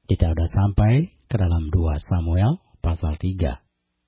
Kita sudah sampai ke dalam 2 Samuel pasal 3.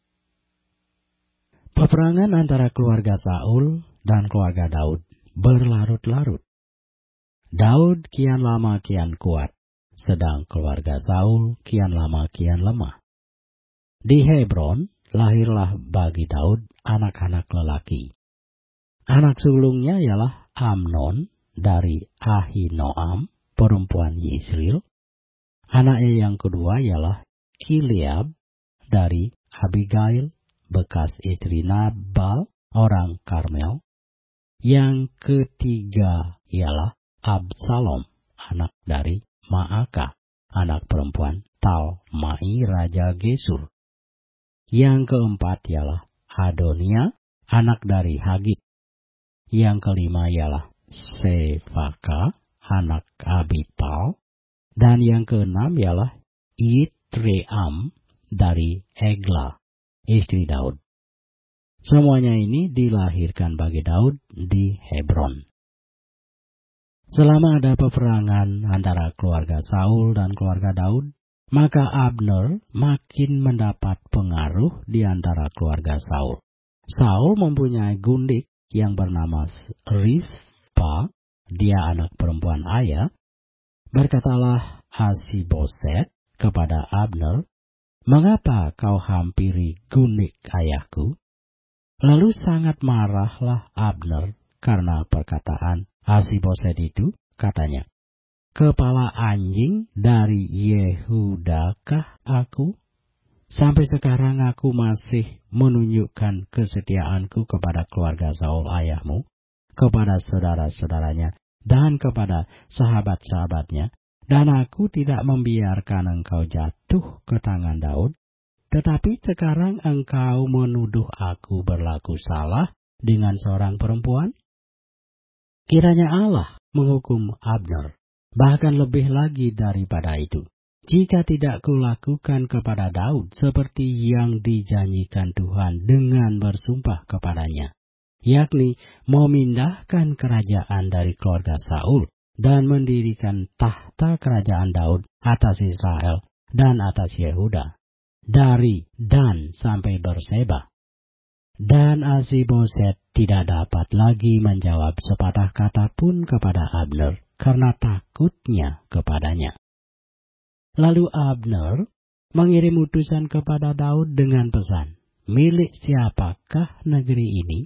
Peperangan antara keluarga Saul dan keluarga Daud berlarut-larut. Daud kian lama kian kuat, sedang keluarga Saul kian lama kian lemah. Di Hebron lahirlah bagi Daud anak-anak lelaki. Anak sulungnya ialah Amnon dari Ahinoam, perempuan Yisrael. Anaknya yang kedua ialah Gilead dari Abigail, bekas istri Nabal, orang Karmel. Yang ketiga ialah Absalom, anak dari Maaka, anak perempuan Talmai, raja Gesur. Yang keempat ialah Adonia, anak dari Hagit. Yang kelima ialah Sefaka, anak Abital. Dan yang keenam ialah Itream dari Egla, istri Daud. Semuanya ini dilahirkan bagi Daud di Hebron. Selama ada peperangan antara keluarga Saul dan keluarga Daud, maka Abner makin mendapat pengaruh di antara keluarga Saul. Saul mempunyai gundik yang bernama Rizpa, dia anak perempuan ayah. Berkatalah Asiboset kepada Abner, "Mengapa kau hampiri gundik ayahku?" Lalu sangat marahlah Abner karena perkataan Asiboset itu. Katanya, "Kepala anjing dari Yehudakah aku? Sampai sekarang aku masih menunjukkan kesetiaanku kepada keluarga Saul ayahmu, kepada saudara-saudaranya, dan kepada sahabat-sahabatnya, dan aku tidak membiarkan engkau jatuh ke tangan Daud. Tetapi sekarang engkau menuduh aku berlaku salah dengan seorang perempuan?" Kiranya Allah menghukum Abner, bahkan lebih lagi daripada itu, jika tidak kulakukan kepada Daud seperti yang dijanjikan Tuhan dengan bersumpah kepadanya, yakni memindahkan kerajaan dari keluarga Saul dan mendirikan tahta kerajaan Daud atas Israel dan atas Yehuda, dari Dan sampai Berseba. Dan Asiboset tidak dapat lagi menjawab sepatah kata pun kepada Abner karena takutnya kepadanya. Lalu Abner mengirim utusan kepada Daud dengan pesan, "Milik siapakah negeri ini?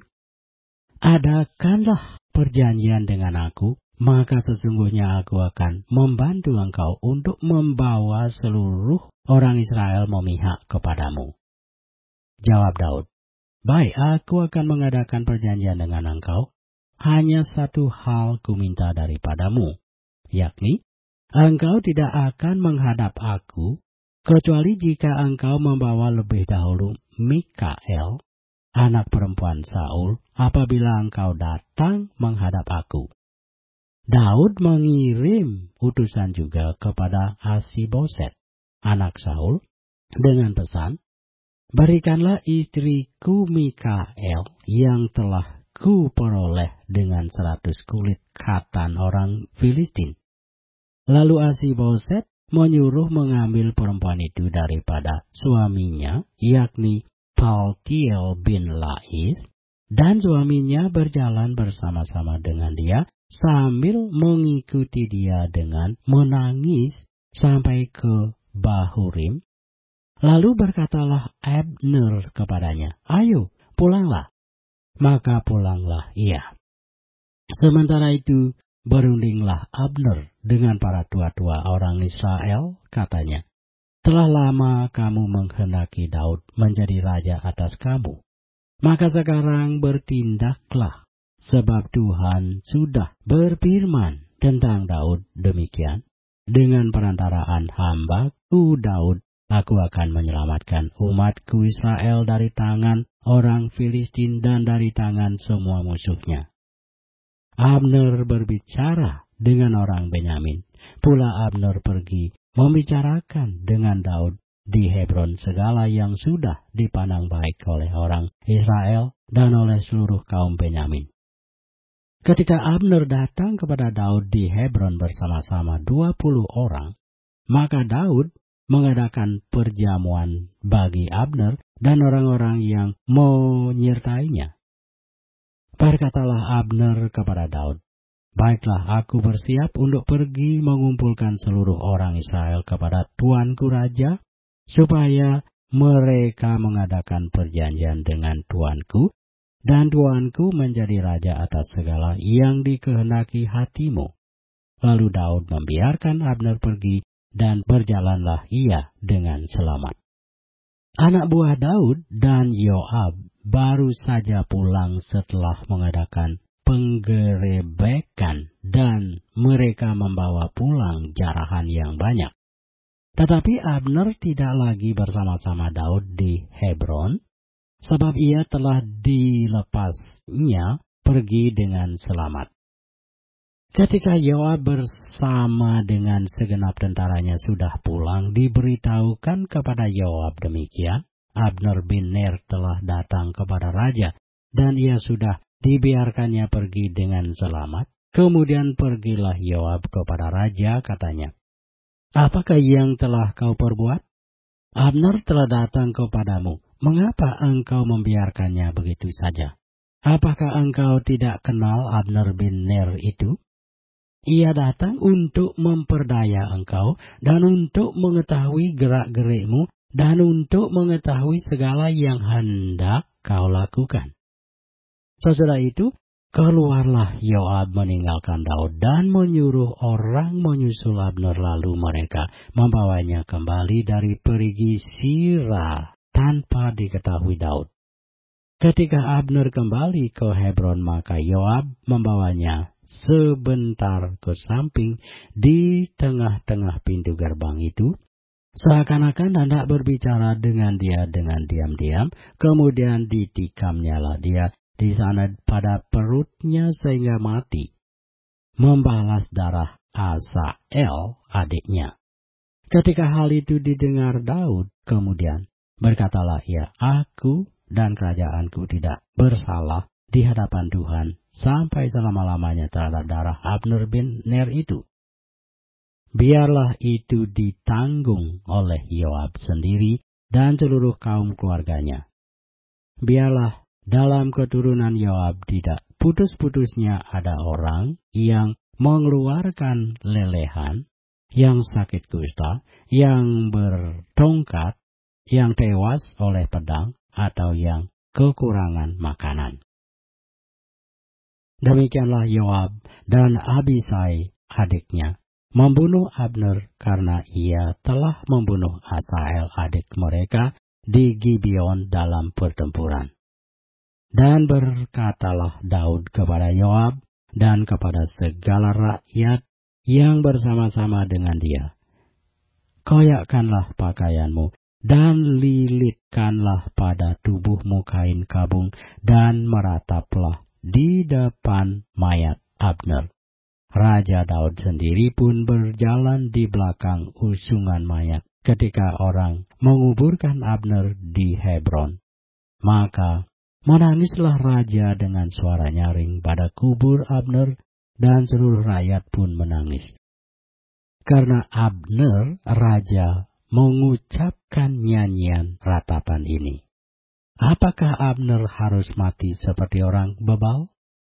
Adakanlah perjanjian dengan aku, maka sesungguhnya aku akan membantu engkau untuk membawa seluruh orang Israel memihak kepadamu." Jawab Daud, "Baik, aku akan mengadakan perjanjian dengan engkau. Hanya satu hal ku minta daripadamu, yakni engkau tidak akan menghadap aku, kecuali jika engkau membawa lebih dahulu Mikael, anak perempuan Saul, apabila engkau datang menghadap aku." Daud mengirim utusan juga kepada Asiboset, anak Saul, dengan pesan, "Berikanlah istriku Mikael yang telah ku peroleh dengan 100 kulit katan orang Filistin." Lalu Asiboset menyuruh mengambil perempuan itu daripada suaminya, yakni Paltiel bin Lais, dan suaminya berjalan bersama-sama dengan dia sambil mengikuti dia dengan menangis sampai ke Bahurim. Lalu berkatalah Abner kepadanya, "Ayo, pulanglah." Maka pulanglah ia. Sementara itu berundinglah Abner dengan para tua-tua orang Israel, katanya, "Telah lama kamu menghendaki Daud menjadi raja atas kamu. Maka sekarang bertindaklah, sebab Tuhan sudah berfirman tentang Daud demikian. Dengan perantaraan hambaku Daud, aku akan menyelamatkan umatku Israel dari tangan orang Filistin dan dari tangan semua musuhnya." Abner berbicara dengan orang Benyamin. Pula Abner pergi membicarakan dengan Daud di Hebron segala yang sudah dipandang baik oleh orang Israel dan oleh seluruh kaum Benyamin. Ketika Abner datang kepada Daud di Hebron bersama-sama 20 orang, Maka Daud mengadakan perjamuan bagi Abner dan orang-orang yang menyertainya. Berkatalah Abner kepada Daud, "Baiklah, aku bersiap untuk pergi mengumpulkan seluruh orang Israel kepada tuanku raja, supaya mereka mengadakan perjanjian dengan tuanku, dan tuanku menjadi raja atas segala yang dikehendaki hatimu." Lalu Daud membiarkan Abner pergi, dan berjalanlah ia dengan selamat. Anak buah Daud dan Yoab baru saja pulang setelah mengadakan penggerebekan, dan mereka membawa pulang jarahan yang banyak. Tetapi Abner tidak lagi bersama-sama Daud di Hebron, sebab ia telah dilepasnya pergi dengan selamat. Ketika Yoab bersama dengan segenap tentaranya sudah pulang, diberitahukan kepada Yoab demikian, Abner bin Ner telah datang kepada raja, dan ia sudah dibiarkannya pergi dengan selamat. Kemudian pergilah Yoab kepada raja, katanya, "Apakah yang telah kau perbuat? Abner telah datang kepadamu. Mengapa engkau membiarkannya begitu saja? Apakah engkau tidak kenal Abner bin Ner itu? Ia datang untuk memperdaya engkau, dan untuk mengetahui gerak-gerikmu, dan untuk mengetahui segala yang hendak kau lakukan." Sesudah itu, keluarlah Yoab meninggalkan Daud dan menyuruh orang menyusul Abner, lalu mereka membawanya kembali dari perigi Sirah tanpa diketahui Daud. Ketika Abner kembali ke Hebron, maka Yoab membawanya sebentar ke samping di tengah-tengah pintu gerbang itu, seakan-akan hendak berbicara dengan dia dengan diam-diam. Kemudian ditikamnyalah dia di sana pada perutnya sehingga mati, membalas darah Asael adiknya. Ketika hal itu didengar Daud, kemudian berkatalah ia, "Aku dan kerajaanku tidak bersalah di hadapan Tuhan sampai selama-lamanya terhadap darah Abner bin Ner itu. Biarlah itu ditanggung oleh Yoab sendiri dan seluruh kaum keluarganya. Biarlah dalam keturunan Yoab tidak putus-putusnya ada orang yang mengeluarkan lelehan, yang sakit kusta, yang bertongkat, yang tewas oleh pedang, atau yang kekurangan makanan." Demikianlah Yoab dan Abisai adiknya membunuh Abner karena ia telah membunuh Asael adik mereka di Gibeon dalam pertempuran. Dan berkatalah Daud kepada Yoab dan kepada segala rakyat yang bersama-sama dengan dia, "Koyakkanlah pakaianmu dan lilitkanlah pada tubuhmu kain kabung, dan merataplah di depan mayat Abner." Raja Daud sendiri pun berjalan di belakang usungan mayat ketika orang menguburkan Abner di Hebron. Maka menangislah raja dengan suara nyaring pada kubur Abner, dan seluruh rakyat pun menangis. Karena Abner, raja mengucapkan nyanyian ratapan ini, "Apakah Abner harus mati seperti orang bebal?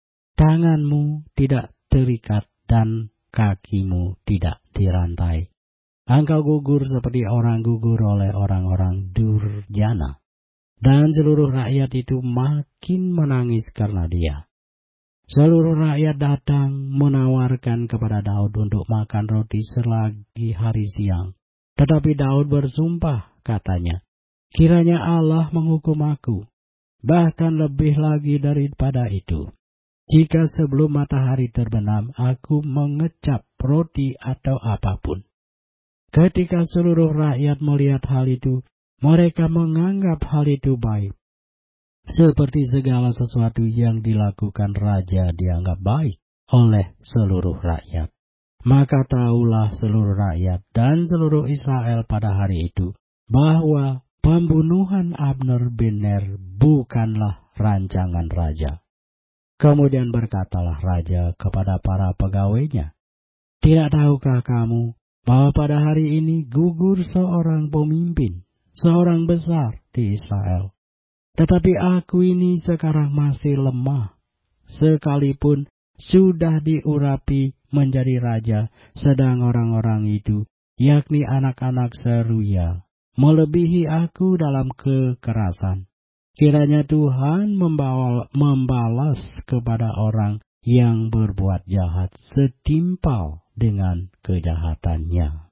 Tanganmu tidak terikat dan kakimu tidak dirantai. Engkau gugur seperti orang gugur oleh orang-orang durjana." Dan seluruh rakyat itu makin menangis karena dia. Seluruh rakyat datang menawarkan kepada Daud untuk makan roti selagi hari siang. Tetapi Daud bersumpah, katanya, "Kiranya Allah menghukum aku, bahkan lebih lagi daripada itu, jika sebelum matahari terbenam aku mengecap roti atau apapun." Ketika seluruh rakyat melihat hal itu, mereka menganggap hal itu baik. Seperti segala sesuatu yang dilakukan raja dianggap baik oleh seluruh rakyat. Maka tahulah seluruh rakyat dan seluruh Israel pada hari itu bahwa pembunuhan Abner bin Ner bukanlah rancangan raja. Kemudian berkatalah raja kepada para pegawainya, "Tidak tahukah kamu bahwa pada hari ini gugur seorang pemimpin, seorang besar di Israel. Tetapi aku ini sekarang masih lemah, sekalipun sudah diurapi menjadi raja, sedang orang-orang itu, yakni anak-anak Seruya, melebihi aku dalam kekerasan. Kiranya Tuhan membalas kepada orang yang berbuat jahat setimpal dengan kejahatannya.